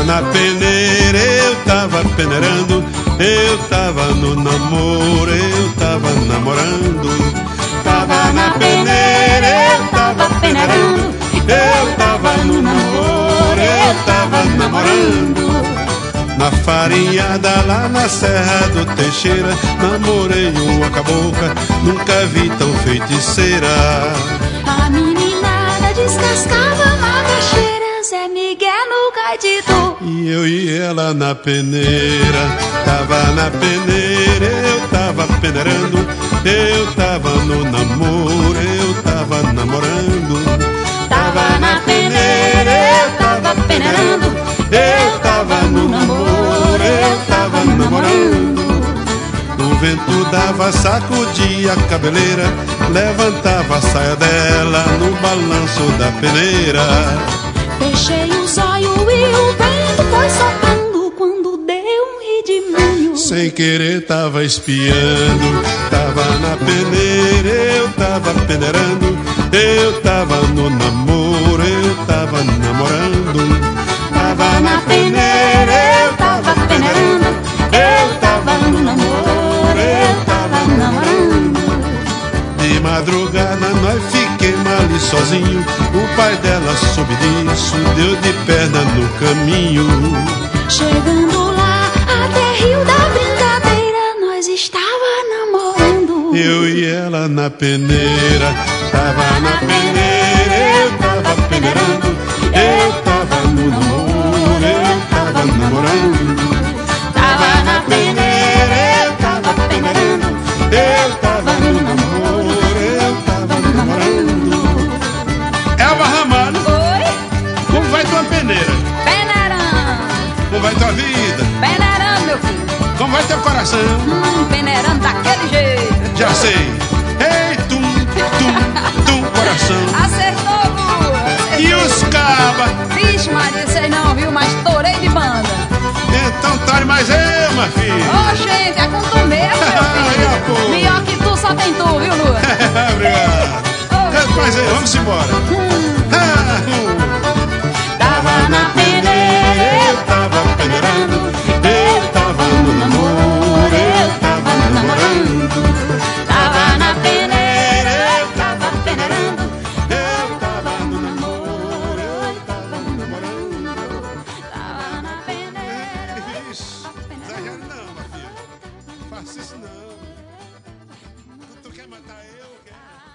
na peneira, eu tava peneirando, eu tava no namoro, eu tava namorando. Tava na peneira, eu tava peneirando, eu tava no namoro, eu tava namorando. Na farinhada lá na Serra do Teixeira, namorei uma cabocla, nunca vi tão feiticeira. A meninada descascava macaxeira, Zé Miguel no gaitito. E eu e ela na peneira, tava na peneira, eu tava peneirando, eu tava no namoro, eu tava namorando. Tava na peneira, eu tava peneirando, eu tava no namoro, eu tava namorando. O vento dava, sacudia a cabeleira, levantava a saia dela no balanço da peneira. Fechei os olhos e o vento foi soprando quando deu um redemoinho. Sem querer tava espiando, tava na peneira, eu tava peneirando, eu tava no namoro, eu tava namorando. Tava na peneira, eu tava peneirando, eu tava no namoro, eu tava namorando. De madrugada nós fiquemos ali sozinho, o pai dela soube disso, deu de perna no caminho. Chegando lá, até Rio da Brincadeira, nós estava namorando. Eu e ela na peneira, tava na peneira, eu tava peneirando, eu tava no namoro, eu tava namorando. Tava na peneira, eu tava peneirando, eu tava no namoro, eu tava namorando. Elba Ramalho, Oi? como vai tua peneira? Peneirando. Como vai tua vida? Peneirando, meu filho. Como vai teu coração? Peneirando daquele jeito. Já sei. Ei, tum, tum, tum, coração. Acertou, Lua. E os cabas? Vixe, Maria, sei não, viu? Mas torei de banda. Então tore mais eu, minha filha. Ô, gente, é com tu mesmo, meu filho. Melhor que tu, só tem tu, viu, Lua? Obrigado. Canta mais aí, vamos embora. Tava na peneira, eu tava peneirando, eu tava no namoro, eu tava namorando. Tava na peneira, eu tava peneirando, eu tava no namoro, eu tava namorando. Tava na peneira. Ixi, exagero não, minha filha. Faça isso não. Tu quer matar eu? Quer?